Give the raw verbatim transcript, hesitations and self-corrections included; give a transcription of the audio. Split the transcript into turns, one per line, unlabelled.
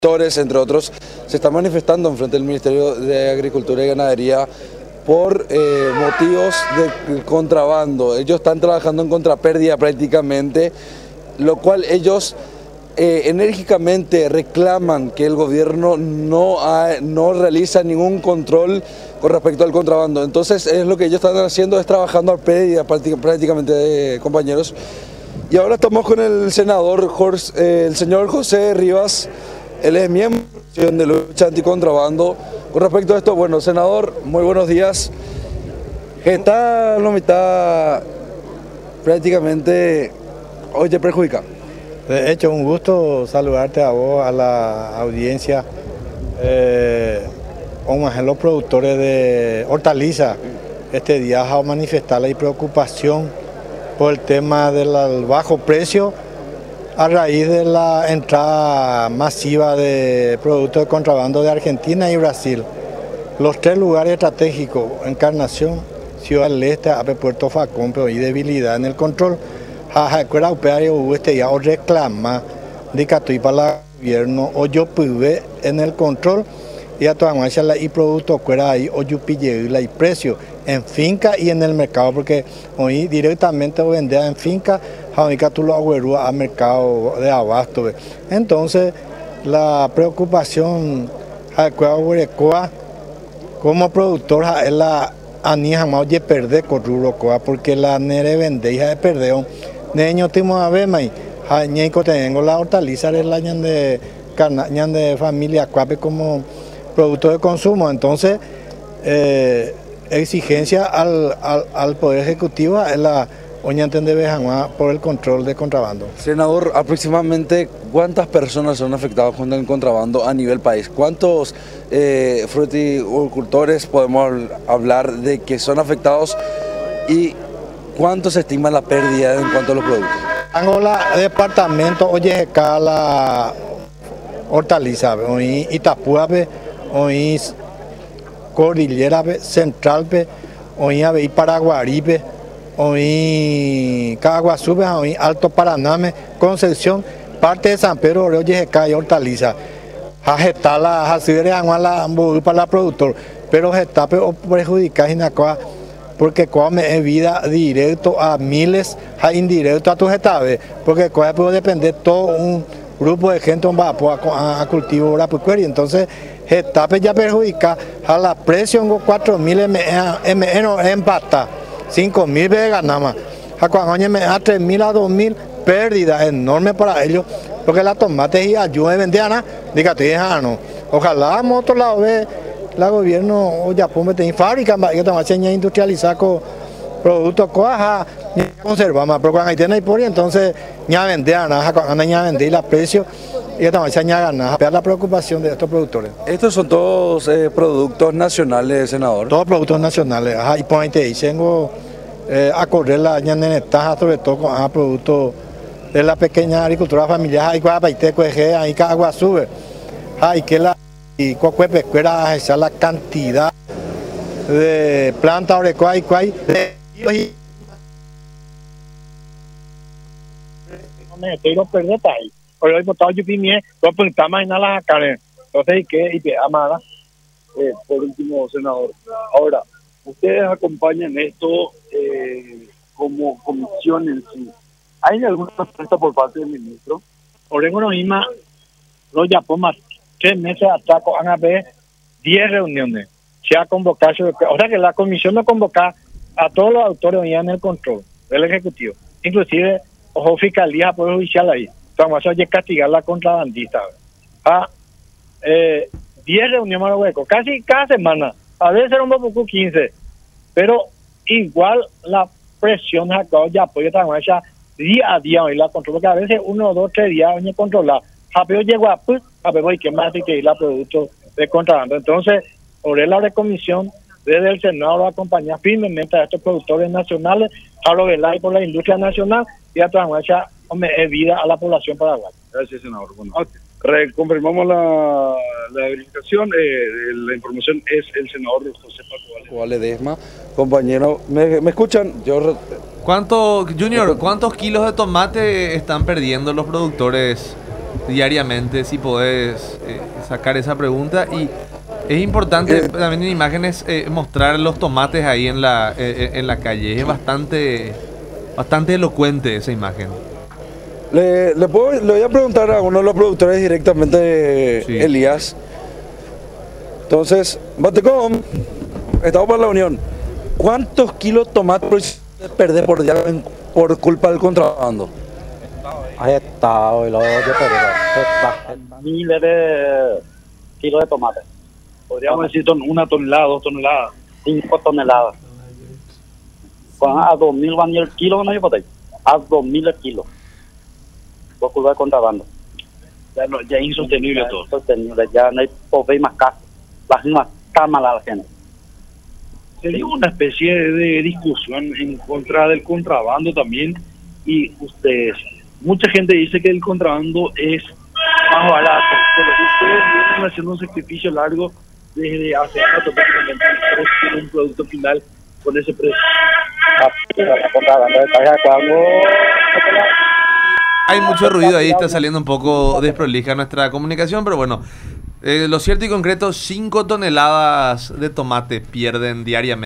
Agricultores, entre otros, se están manifestando en frente del Ministerio de Agricultura y Ganadería por eh, motivos de contrabando. Ellos están trabajando en contrapérdida prácticamente, lo cual ellos eh, enérgicamente reclaman que el gobierno no, ha, no realiza ningún control con respecto al contrabando. Entonces es lo que ellos están haciendo, es trabajando a pérdida prácticamente, eh, compañeros. Y ahora estamos con el senador, Jorge, eh, el señor José Rivas. Él es miembro de lucha anticontrabando. Con respecto a esto, bueno, senador, muy buenos días. ¿Qué tal la mitad prácticamente hoy te perjudica?
De hecho, un gusto saludarte a vos, a la audiencia, eh, a los productores de hortalizas. Este día a manifestar la preocupación por el tema del bajo precio a raíz de la entrada masiva de productos de contrabando de Argentina y Brasil. Los tres lugares estratégicos, Encarnación, Ciudad del Este, Ape Puerto Facón, pero hay debilidad en el control. Jajacuera Upeario Ueste ya reclama de Catuí para el gobierno o yo pude en el control y a toda marcha la y producto fuera ahí o yo pille la y precio en finca y en el mercado, porque hoy directamente vender en finca, ahorita tú lo agüerúas al mercado de abasto. Entonces, la preocupación como productor es la anija más de perder con rubro porque la nere vende hija de perder. Neño timo a ver mai, ñeco tengo la hortaliza de la ñan de ñan de familia cuape como producto de consumo. Entonces, eh, exigencia al, al, al Poder Ejecutivo es la Oñanten de Bejanguá por el control de contrabando.
Senador, aproximadamente ¿cuántas personas son afectadas con el contrabando a nivel país? ¿Cuántos eh, fruticultores podemos hablar de que son afectados y cuánto se estima la pérdida en cuanto a los productos?
Angola, departamento, oye, la hortaliza, hoy Itapúa, hoy Cordillera Central, hoy Paraguarí, hoy Caguazú, hoy Alto Paraná, Concepción, parte de San Pedro, oye, y hortaliza. Ajetala, asibere la para la productor, pero gestape o perjudicar porque come es vida directo a miles, a indirecto a tu gestape, porque puede depender todo un grupo de gente a, a cultivo y entonces gestape ya perjudica a la presión cuatro mil menos empata, cinco mil veces ganamos, a cuando me a tres mil a dos mil pérdida enorme para ellos, porque la tomate y ayuda de vender, diga tú no, ojalá a otro lado ve la gobierno o Japón tiene fábrica que te va a industrializar con productos coaja conservar más, pero cuando hay tiene por entonces ya vender nada, cuando ya vender la precio y esta marcha ya ganar, la preocupación de estos productores.
Estos son todos eh, productos nacionales, senador.
Todos productos nacionales, ajá, y por ahí te tengo eh, a correr la ñanenetaja, sobre todo con ah, productos de la pequeña agricultura familiar, hay guapaite, cueje, hay agua sube, hay que la y cualquier pesquera esa la cantidad de plantas orecoa y cuay de
lo perder ahí hoy hoy botado yo pimie lo apuntamos en la cara entonces que y amada eh, por último senador ahora ustedes acompañan esto eh, como comisión en sí. ¿Hay alguna respuesta por parte del ministro? Orengo no misma lo llamó más tres meses atrás van a haber diez reuniones. Se ha convocado, o sea que la comisión no convoca a todos los autores en el control del Ejecutivo, inclusive ojo fiscalía por judicial ahí. Vamos a castigar la contrabandista. A eh, diez reuniones a hueco, casi cada semana, a veces un poco quince, pero igual la presión acá ya apoyo esta día a día hoy la control, porque a veces uno, dos, tres días hoy controlar. Japeo llegó a pues, Japeo y que más de que la producto de contrabando. Entonces, por la de comisión desde el Senado lo acompaña firmemente a estos productores nacionales, a lo y por la industria nacional y a transformar vida a la población paraguaya.
Gracias, senador. Bueno, confirmamos la, la verificación, eh, la información es el senador José Paco
Vale Desma. Compañero, ¿me, me escuchan? Yo...
¿Cuánto, Junior, cuántos kilos de tomate están perdiendo los productores diariamente, si podés eh, sacar esa pregunta. Y es importante
Eh.
también en imágenes eh, mostrar los tomates ahí en la, eh, en la calle. Es bastante, bastante elocuente esa imagen.
Le, le, puedo- le voy a preguntar a uno de los productores directamente,
Sí.
Elías. Entonces, Batecom, estamos para la unión. ¿Cuántos kilos de tomate perdés por día en- por culpa del contrabando?
Ahí está, hoy lo de perder. Miles de kilos de tomate.
Podríamos decir ton- una tonelada, dos toneladas.
Cinco toneladas. Con a dos mil van el kilo, no hay botella. A dos mil el kilo. Por culpa de contrabando.
Ya, no, ya es insostenible
Ya
todo.
es sostenible, ya no hay pobre más casa. La gente está mala la gente.
Sería una especie de discusión en contra del contrabando también. Y ustedes, mucha gente dice que el contrabando es más barato, pero ustedes vienen haciendo un sacrificio largo desde hace rato prácticamente. Ustedes tienen un producto final con ese precio.
La, la contrabando está ya cuando...
Hay mucho ruido ahí, está saliendo un poco desprolija nuestra comunicación, pero bueno, eh, lo cierto y concreto, cinco toneladas de tomate pierden diariamente.